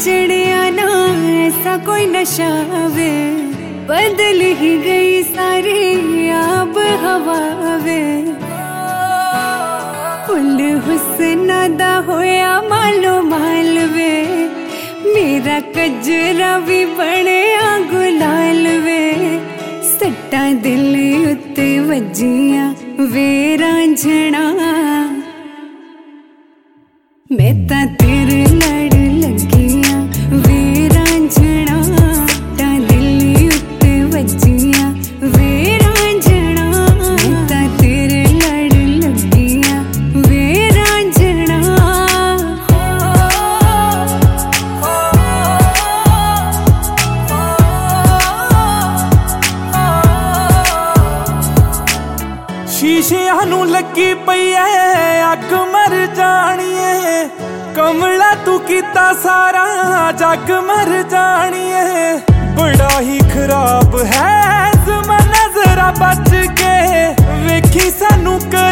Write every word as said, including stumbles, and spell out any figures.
चढ़िया ना ऐसा कोई नशा वे, बदल ही गई सारी आब हवा वे। फुल हुस्ना दा होया मालो माल वे, मेरा कजरा भी बड़िया गुलाल वे। सट्टा दिल उत्ते वजिया वे रांझना, मैं तां तेरे लड़ लगिया वे रांझना। सट्टा दिल उत्ते वजिया वे रांझना, मैं तां तेरे लड़ लगिया वे रांझना। शीशियां नू लगी पई ऐ अग मर जानिए, कमला तू कीता सारा जग मर जानिए। बड़ा ही खराब है ज़माना, जरा बच के वेखी सानू कर